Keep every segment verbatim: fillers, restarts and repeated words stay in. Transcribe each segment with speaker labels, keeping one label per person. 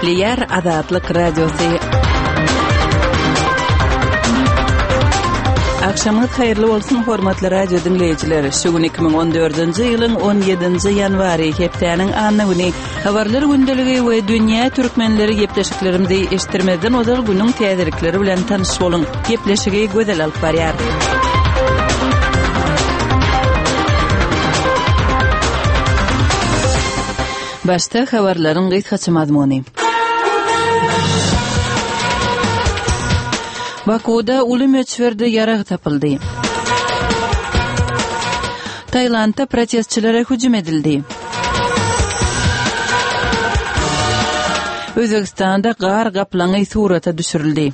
Speaker 1: Eşliyer Azatlık Radyosu. Akşamınız hayırlı olsun hormatly radio dinleyijiler. Şugun iki bin on dördünji ýylyň on ýedinji ýanwary hepdeniň anyny habarlar gündeligi we dünýä türkmenleri gepleşiklerimizi eşitdirmeden ozal günüň täzelikleri bilen tanyş boluň. Gepleşigi gözel alyp barýar. Başta habarlaryň gysgaça mazmuny. Bakuda ulum öçverde yarag tapıldı. Taylandda protestçilere hücum edildi. Özbekistanda gar gaplaňy surata düşürildi.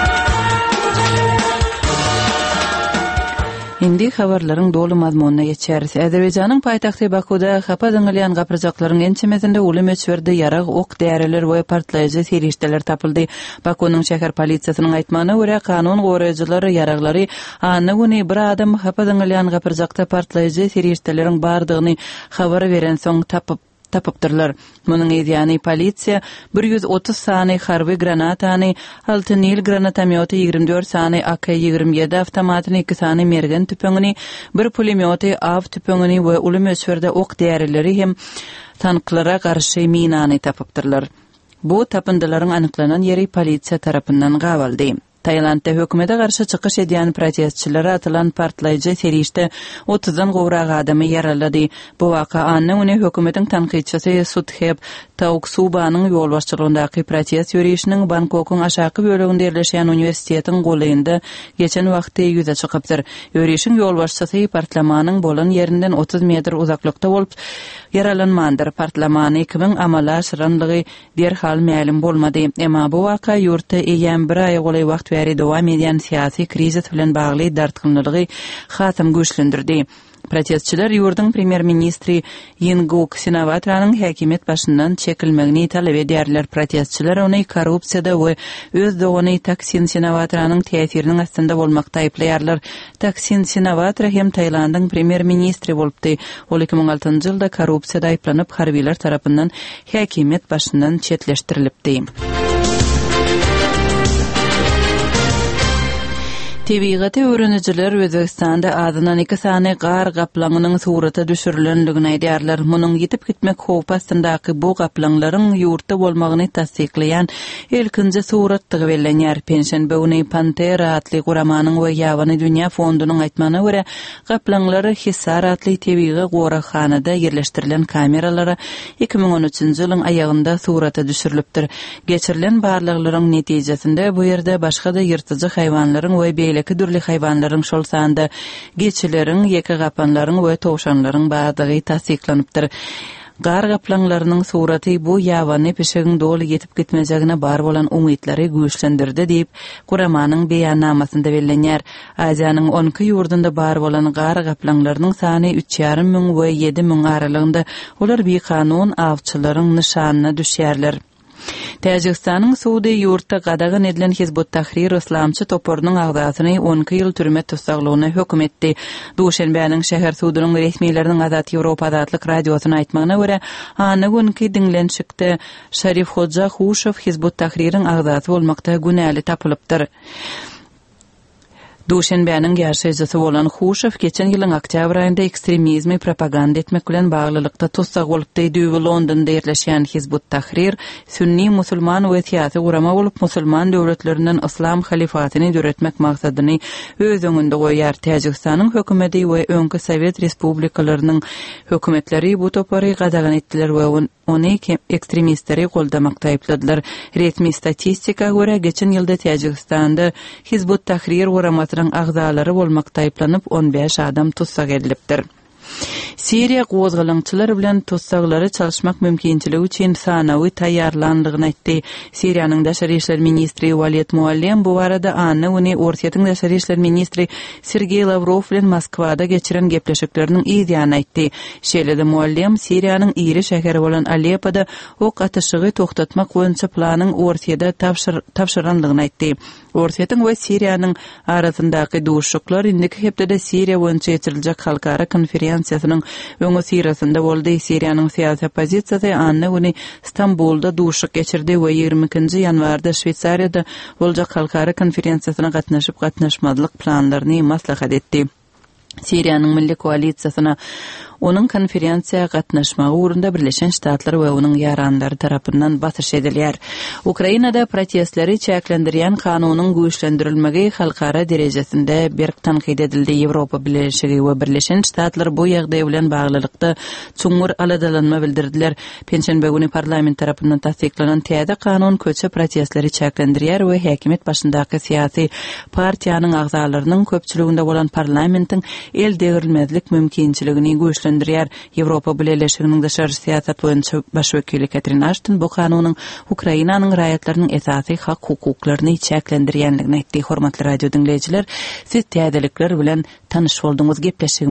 Speaker 1: Indi habarlaryň dolu mazmunyna geçeriz. Azerbaýjanyň paýtagty Bakuda hapa diňilýän gapyrjaklaryň ençemezinde ulum öçverde yarag ok däreler we partlaýjy serişdeler tapyldy. Bakunyň şäher polisiýasynyň aýtmagyna görä kanun goraýjylary yaraglary any güni bir adam hapa diňilýän gapyrjakda partlaýjy serişdeleriň bardygyny habar beren soň tapyp tapypdyrlar. Munyň ýa-ni polisiýa bir ýüz otuz sany harby granatany, alty nil granatamyoty, ýygrimi dört sany A K ýygrimi ýedi awtomatyny, iki sany mergen tüpeňini, bir pulemyoty, av tüpeňini we ulum öçwerde ok däreleri hem tanklara garşy minany tapypdyrlar. Bu tapyndylaryň anyklanan ýeri polisiýa tarapyndan gawaldy. Taylandda hökümete garşy çykyş edýän protestçilere atylan partlaýjy serişde otuzdan gowrak adamy yaralady. Bu waka anyny hökümetiň tanqidçisi Sudhep Tauksubanyň ýol başçylygyndaky protest ýürüýüşiniň Bangkokyň aşaky böleginde ýerleşýän uniwersitetiň golynda geçen wagty ýüze çykypdyr. Ýürüýüşiň ýol başçysy partlamanyň bolan ýerinden otuz metr uzaklykda bolup yaralanmandyr. Partlamany kimin amala aşyranlygy derhal ma'lum bolmady. Emma bu waka ýurtda eýen bir ay golay wagt beri dowam edýän syýasy krizis bilen bagly dartgynlygy hasam güýçlendirdi. Protestçiler ýurdun premier ministri Yingluck Shinawatryň häkimet başyndan çekilmegini talap edýärler. Protestçiler ony korrupsiýada we öz dogany Taksin Shinawatryň täsiriniň astynda bolmakda aýplaýarlar. Taksin Shinawatra hem Taýlandyň premier ministri bolupdy. Ol iki bin altynjy ýylda korrupsiýada aýplanyp harbiler tarapyndan häkimet başyndan çetleşdirilipdi. Tebigaty öwrenijler Özbekistanda adynan iki sany gar gaplaňynyň surata düşürilendigini aýdýarlar. Munyň ýitip gitmek howpastyndaky bu gaplaňlaryň ýurtda bolmagyny tasdiklaýan ilkinji suratdygy bellenýär. Penşenbe güni Pantera atly guramanyň we ýawany dünýä fondunyň aýtmagyna görä, gaplaňlary Hisar atly tebiga gorakhanada ýerleşdirilen kameralara iki bin on üçünji ýylyň aýagynda surata düşürilipdir. Geçirilen barlyklaryň netijesinde bu ýerde başga-da ýyrtyjy haýwanlaryň we Eki dürli hayvanlaryň şol sanda geçileriň, ýeki gapanlaryň we towşanlaryň badygy tasdiklanypdyr. Gar gaplaňlarynyň suraty bu ýawany peşegiň doly ýetip gitmejegine bar bolan umytlary güýçlendirdi diýip guramanyň beýannamasynda bellenýär. Aziýanyň on iki ýurdunda bar bolan gar gaplaňlarynyň sany üç ýarym müň we ýedi müň aralygynda. Olar bir kanun awçylaryň nyşanyna düşýärler. Täjikistanyň Suudi ýurtda gadagan edilen Hizbut Tahrir Islamçy toporunyň agdasyny on iki ýyl türme tutsaglygyna hökm etdi. Duşenbäniň şäher suudynyň resmiýetleriniň Azat Ýewropa adatlyk radiosyna aýtmagyna görä, any günkü diňlenşikde Şerif Hoja Huşew Hizbut Tahririň agdasy bolmakda günäli tapylypdyr. Duşenbäniň ýaşaýjysy bolan Huşew geçen ýylyň oktyabr aýynda ekstremizmi propaganda etmek bilen baglylykda tutsag bolup diýdi. Londonda ýerleşýän Hizbut Tahrir sünni musulman we syýasy gurama bolup musulman döwletlerinden islam halifatyny döretmek maksadyny öz öňünde goýar. Täjikistanyň hökümeti we öňkü Sowet respublikalarynyň hökümetleri bu topory gadagan etdiler we ony ekstremistleri goldamakda aýpladylar. Resmi statistika görä geçen ýylda Täjikistanda Hizbut Tahrir guramatynyň agzalary bolmakda aýplanyp on beş adam tutsag edilipdir. Siriya gozgalançylar bilen tutsaglary çalışmak mümkinçiligi üçin sanawy taýýarlandygyny aýtdy. Siriýanyň daşary işler ministri Walid Muallim bu barada any uny Orsiýetiň daşary işler ministri Sergey Lavrov bilen Moskwada geçiren gepleşikleriniň ýa-ni aýtdy. Şeýle-de Muallim Siriýanyň iri şäheri bolan Aleppoda ok atyşygy toktatmak boýunça planyň Orsiýada tapşyranlygyny aýtdy. Orsiýetiň we Siriýanyň arasyndaky duşuklar indiki hepde Siriýa boýunça geçiriljek halkara konferensiýa konferensiýasynyň öňe sirasynda boldy. Siriýanyň syýasy pozisiýasy anna güni Stambulda duşuk geçirdi we ýygrimi ikinji ýanwarda Şweýsariýada boljak halkara konferensiýasyna gatnaşyp gatnaşmazlyk planlaryny maslahat etdi. Siriýanyň milli koalisiýasyna onun konferensiýa gatnaşmagy ugrunda Birleşen Ştatlar we onuň ýarandary tarapyndan batyş edilýär. Ukrainada protestleri çäklendirýän kanunyň güýçlendirilmegi halkara derejesinde bir tanqid edildi. Ýewropa Birleşigi we Birleşen Ştatlar bu ýagdaý bilen baglylykda çuňur aladalanma bildirdiler. Penşenbe güni parlament tarapyndan tasdiklanan täze kanun köçe protestleri çäklendirýär we häkimet başyndaky syýasy partiýanyň agzalarynyň köpçüliginde bolan parlamentiň el degirilmezlik mümkinçiligini güýçlendirýär. Ýewropa Birleşiginiň daşary syýasat boýunça baş wekili Catherine Ashton bu kanunyň Ukrainanyň raýatlarynyň esasy hak hukuklaryny çäklendirýänligini aýtdy. Hormatly radio dinleýijiler, siz täzelikler bilen tanyş bolduňyz. Gepleşik